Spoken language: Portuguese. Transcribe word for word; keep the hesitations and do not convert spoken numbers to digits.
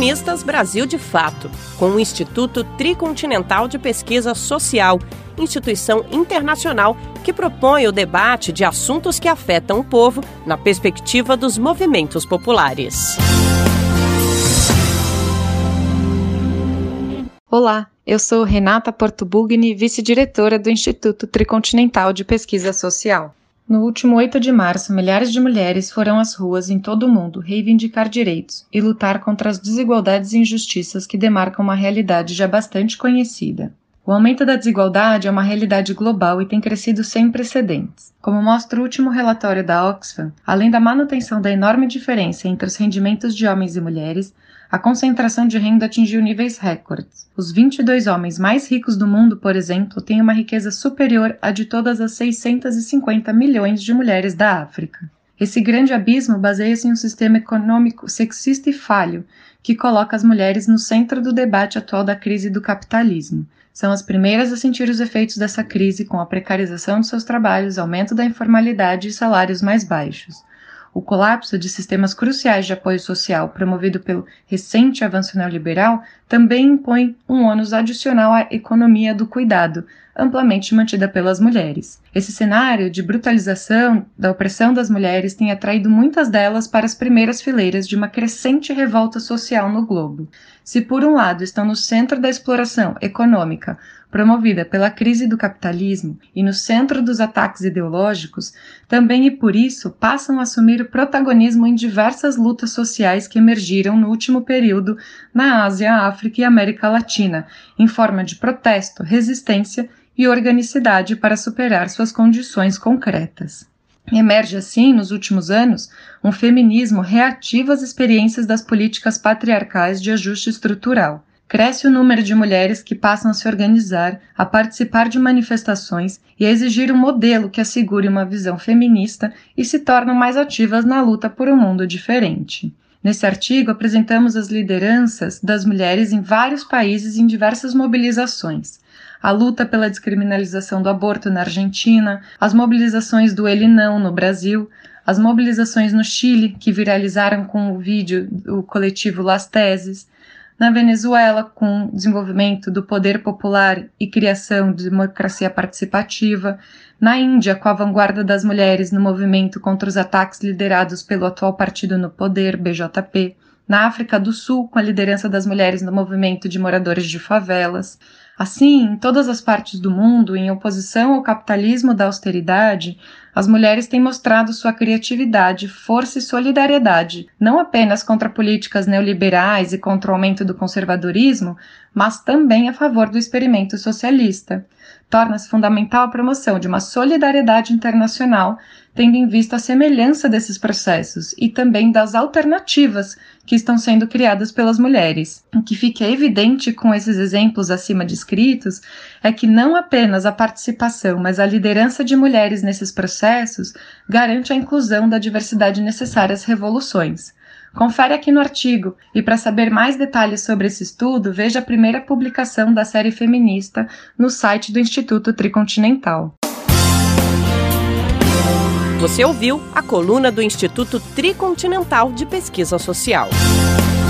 Feministas Brasil de Fato, com o Instituto Tricontinental de Pesquisa Social, instituição internacional que propõe o debate de assuntos que afetam o povo na perspectiva dos movimentos populares. Olá, eu sou Renata Portobugni, vice-diretora do Instituto Tricontinental de Pesquisa Social. No último oito de março, milhares de mulheres foram às ruas em todo o mundo reivindicar direitos e lutar contra as desigualdades e injustiças que demarcam uma realidade já bastante conhecida. O aumento da desigualdade é uma realidade global e tem crescido sem precedentes. Como mostra o último relatório da Oxfam, além da manutenção da enorme diferença entre os rendimentos de homens e mulheres, a concentração de renda atingiu níveis recordes. Os vinte e dois homens mais ricos do mundo, por exemplo, têm uma riqueza superior à de todas as seiscentos e cinquenta milhões de mulheres da África. Esse grande abismo baseia-se em um sistema econômico sexista e falho, que coloca as mulheres no centro do debate atual da crise do capitalismo. São as primeiras a sentir os efeitos dessa crise com a precarização de seus trabalhos, aumento da informalidade e salários mais baixos. O colapso de sistemas cruciais de apoio social promovido pelo recente avanço neoliberal também impõe um ônus adicional à economia do cuidado, amplamente mantida pelas mulheres. Esse cenário de brutalização da opressão das mulheres tem atraído muitas delas para as primeiras fileiras de uma crescente revolta social no globo. Se por um lado estão no centro da exploração econômica promovida pela crise do capitalismo e no centro dos ataques ideológicos, também e por isso passam a assumir o protagonismo em diversas lutas sociais que emergiram no último período na Ásia, África e América Latina, em forma de protesto, resistência e organicidade para superar suas condições concretas. Emerge assim, nos últimos anos, um feminismo reativo às experiências das políticas patriarcais de ajuste estrutural. Cresce o número de mulheres que passam a se organizar, a participar de manifestações e a exigir um modelo que assegure uma visão feminista e se tornam mais ativas na luta por um mundo diferente. Nesse artigo, apresentamos as lideranças das mulheres em vários países em diversas mobilizações. A luta pela descriminalização do aborto na Argentina, as mobilizações do Ele Não no Brasil, as mobilizações no Chile, que viralizaram com o vídeo do coletivo Las Teses, na Venezuela, com o desenvolvimento do poder popular e criação de democracia participativa, na Índia, com a vanguarda das mulheres no movimento contra os ataques liderados pelo atual partido no poder, B J P, na África do Sul, com a liderança das mulheres no movimento de moradores de favelas. Assim, em todas as partes do mundo, em oposição ao capitalismo da austeridade, as mulheres têm mostrado sua criatividade, força e solidariedade, não apenas contra políticas neoliberais e contra o aumento do conservadorismo, mas também a favor do experimento socialista. Torna-se fundamental a promoção de uma solidariedade internacional, tendo em vista a semelhança desses processos e também das alternativas que estão sendo criadas pelas mulheres. O que fica evidente com esses exemplos acima descritos é que não apenas a participação, mas a liderança de mulheres nesses processos garante a inclusão da diversidade necessária às revoluções. Confere aqui no artigo e, para saber mais detalhes sobre esse estudo, veja a primeira publicação da série feminista no site do Instituto Tricontinental. Você ouviu a coluna do Instituto Tricontinental de Pesquisa Social.